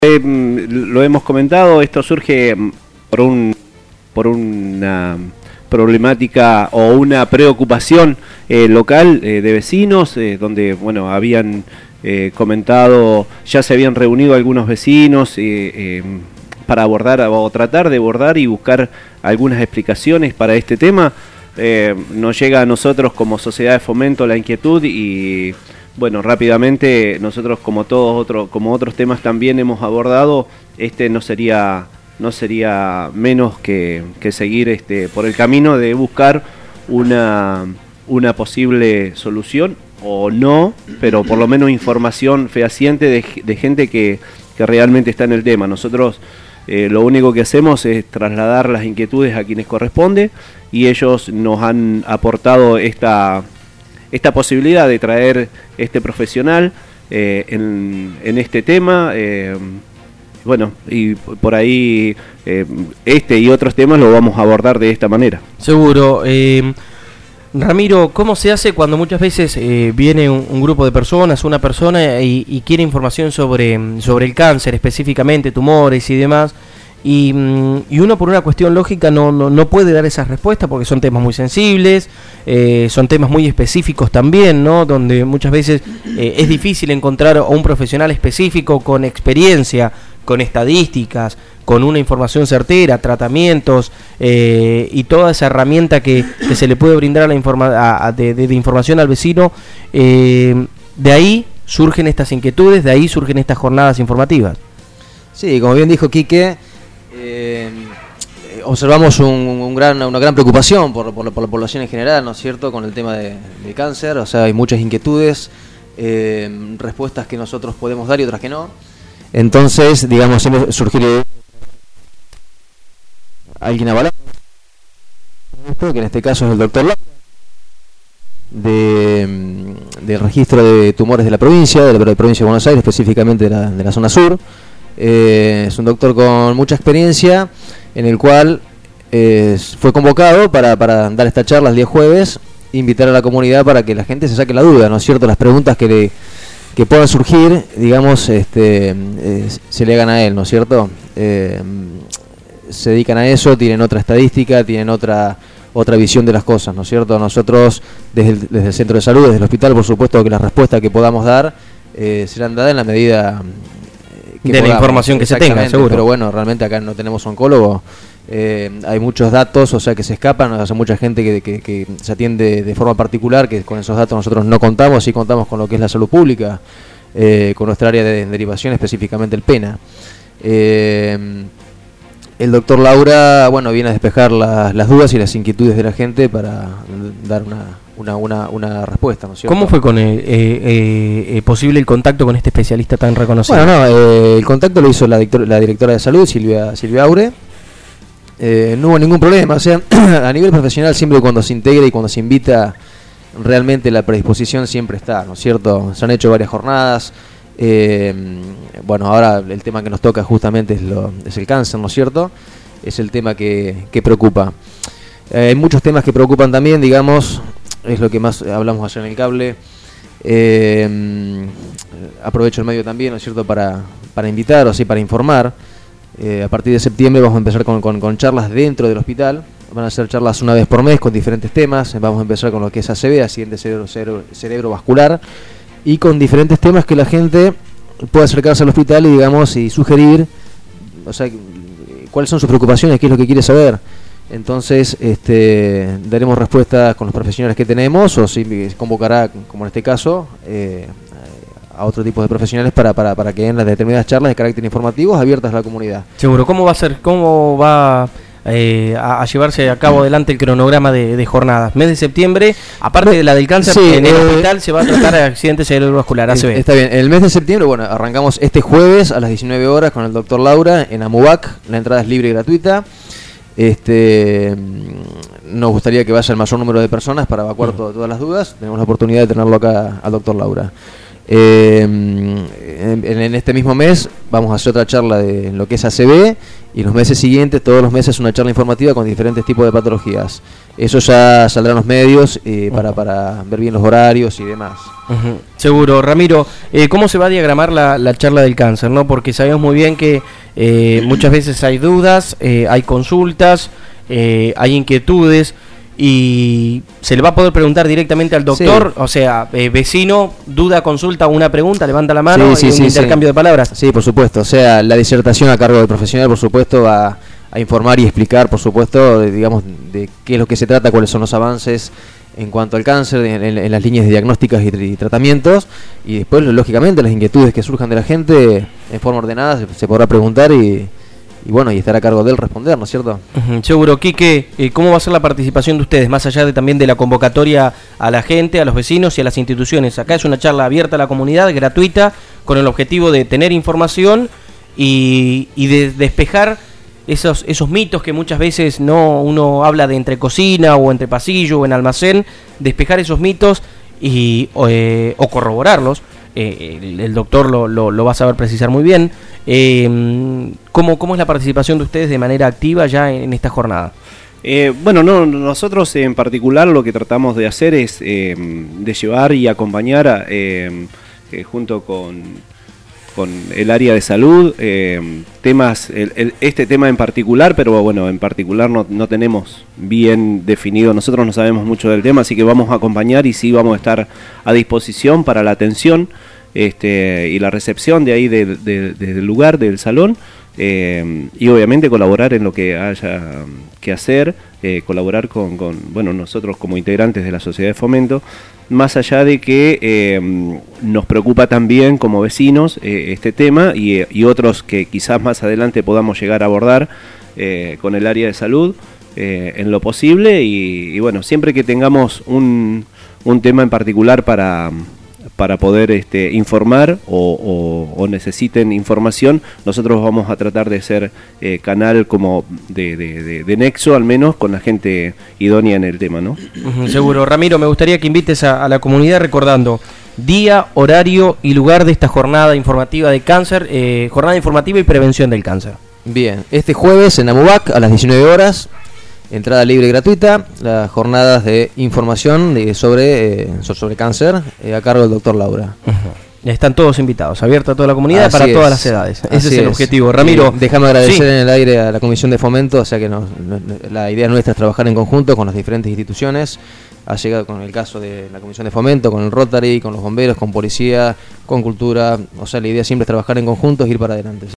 Lo hemos comentado, esto surge por una problemática o una preocupación local de vecinos, donde bueno habían comentado, ya se habían reunido algunos vecinos para abordar o tratar de abordar y buscar algunas explicaciones para este tema. Nos llega a nosotros como Sociedad de Fomento la inquietud y bueno, rápidamente nosotros como otros temas también hemos abordado, este no sería menos que seguir por el camino de buscar una posible solución o no, pero por lo menos información fehaciente de gente que realmente está en el tema. Nosotros lo único que hacemos es trasladar las inquietudes a quienes corresponde y ellos nos han aportado esta posibilidad de traer este profesional en este tema. Bueno, y por ahí este y otros temas lo vamos a abordar de esta manera. Seguro. Ramiro, ¿cómo se hace cuando muchas veces viene un grupo de personas, una persona y quiere información sobre el cáncer, específicamente tumores y demás? Y uno por una cuestión lógica no puede dar esas respuestas porque son temas muy sensibles, son temas muy específicos también, ¿no? Donde muchas veces es difícil encontrar a un profesional específico con experiencia, con estadísticas, con una información certera, tratamientos y toda esa herramienta que se le puede brindar de información al vecino. De ahí surgen estas inquietudes, de ahí surgen estas jornadas informativas. Sí, como bien dijo Quique, observamos una gran preocupación por la población en general, ¿no es cierto?, con el tema de cáncer. O sea, hay muchas inquietudes, respuestas que nosotros podemos dar y otras que no. Entonces, digamos, surgir alguien avalado, que en este caso es el doctor Laura, del registro de tumores de la provincia, de la provincia de Buenos Aires, específicamente de la zona sur. Es un doctor con mucha experiencia, en el cual fue convocado para dar esta charla el día jueves, invitar a la comunidad para que la gente se saque la duda, ¿no es cierto? Las preguntas que puedan surgir, digamos, se le hagan a él, ¿no es cierto? Se dedican a eso, tienen otra estadística, tienen otra visión de las cosas, ¿no es cierto? Nosotros, desde el centro de salud, desde el hospital, por supuesto que las respuestas que podamos dar serán dadas en la medida de la información que se tenga, seguro. Pero bueno, realmente acá no tenemos oncólogo, hay muchos datos, o sea, que se escapan, o sea, mucha gente que se atiende de forma particular, que con esos datos nosotros no contamos, sí contamos con lo que es la salud pública, con nuestra área de derivación, específicamente el PENA. El doctor Laura, bueno, viene a despejar las dudas y las inquietudes de la gente para dar una respuesta, ¿no es cierto? ¿Cómo fue posible el contacto con este especialista tan reconocido? Bueno, el contacto lo hizo la directora de salud, Silvia Aure. No hubo ningún problema, o sea, a nivel profesional siempre cuando se integra y cuando se invita, realmente la predisposición siempre está, ¿no es cierto? Se han hecho varias jornadas. Bueno, ahora el tema que nos toca justamente es el cáncer, ¿no es cierto? Es el tema que preocupa. Hay muchos temas que preocupan también, digamos, es lo que más hablamos ayer en el cable. Aprovecho el medio también, ¿no es cierto?, para invitar, o sea, para informar. A partir de septiembre vamos a empezar con charlas dentro del hospital. Van a ser charlas una vez por mes con diferentes temas. Vamos a empezar con lo que es ACV, accidente cerebrovascular, y con diferentes temas que la gente pueda acercarse al hospital y, digamos, y sugerir, o sea, cuáles son sus preocupaciones, qué es lo que quiere saber. Entonces, daremos respuesta con los profesionales que tenemos, o si convocará, como en este caso, a otro tipo de profesionales para que den las determinadas charlas de carácter informativos abiertas a la comunidad. Seguro. ¿Cómo va a llevarse a cabo adelante el cronograma de jornadas? Mes de septiembre, aparte de la del cáncer, sí, en el hospital se va a tratar de accidente cerebrovascular, ACV. Está bien. El mes de septiembre, bueno, arrancamos este jueves a las 19 horas con el doctor Laura en Amubac. La entrada es libre y gratuita. Nos gustaría que vaya el mayor número de personas para evacuar todas las dudas. Tenemos la oportunidad de tenerlo acá al doctor Laura. En este mismo mes vamos a hacer otra charla de lo que es ACV, y los meses siguientes, todos los meses, una charla informativa con diferentes tipos de patologías. Eso ya saldrá en los medios para ver bien los horarios y demás. Seguro. Ramiro, ¿cómo se va a diagramar la charla del cáncer, ¿no? Porque sabemos muy bien que muchas veces hay dudas, hay consultas, hay inquietudes, y se le va a poder preguntar directamente al doctor. Sí. O sea, vecino, duda, consulta, una pregunta, levanta la mano, y un intercambio de palabras. Sí, por supuesto. O sea, la disertación a cargo del profesional, por supuesto, va a informar y explicar, por supuesto, digamos, de qué es lo que se trata, cuáles son los avances en cuanto al cáncer, en las líneas diagnósticas y tratamientos, y después, lógicamente, las inquietudes que surjan de la gente, en forma ordenada, se podrá preguntar y bueno, y estará a cargo de él responder, ¿no es cierto? Seguro. Quique, ¿cómo va a ser la participación de ustedes, más allá también de la convocatoria a la gente, a los vecinos y a las instituciones? Acá es una charla abierta a la comunidad, gratuita, con el objetivo de tener información y de despejar esos mitos que muchas veces uno habla de entre cocina o entre pasillo o en almacén, despejar esos mitos o corroborarlos. El doctor lo va a saber precisar muy bien. ¿Cómo es la participación de ustedes de manera activa ya en esta jornada? Bueno, nosotros en particular lo que tratamos de hacer es de llevar y acompañar junto con el área de salud temas, este tema en particular, pero bueno, en particular no tenemos bien definido, nosotros no sabemos mucho del tema, así que vamos a acompañar y sí vamos a estar a disposición para la atención y la recepción de ahí del lugar, del salón, y obviamente colaborar en lo que haya que hacer, colaborar con bueno, nosotros como integrantes de la Sociedad de Fomento, más allá de que nos preocupa también como vecinos este tema y otros que quizás más adelante podamos llegar a abordar con el área de salud en lo posible, y bueno, siempre que tengamos un tema en particular para poder informar o necesiten información, nosotros vamos a tratar de ser canal como de nexo, al menos con la gente idónea en el tema, ¿no? Seguro. Ramiro, me gustaría que invites a la comunidad recordando día, horario y lugar de esta jornada informativa de cáncer, jornada informativa y prevención del cáncer. Bien, este jueves en Amubac a las 19 horas, entrada libre y gratuita, las jornadas de información sobre cáncer a cargo del doctor Laura. Están todos invitados, abierta a toda la comunidad, para todas las edades. Ese es el objetivo. Ramiro, déjame agradecer en el aire a la Comisión de Fomento, o sea que la idea nuestra es trabajar en conjunto con las diferentes instituciones. Ha llegado con el caso de la Comisión de Fomento, con el Rotary, con los bomberos, con policía, con cultura. O sea, la idea siempre es trabajar en conjunto y ir para adelante.